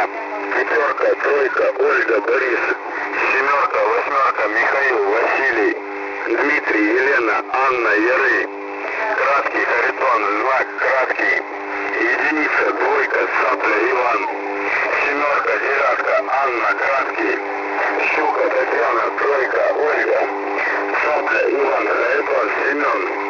пятерка, тройка, Ольга, Борис, семерка, восьмерка, Михаил, Василий, Дмитрий, Елена, Анна, Яры, краткий, Харитон, знак, краткий, единица, двойка, Сапля, Иван, семерка, девятка, Анна, краткий, Щука, Татьяна, тройка, Ольга, Сапля, Иван, Харитон, Семен,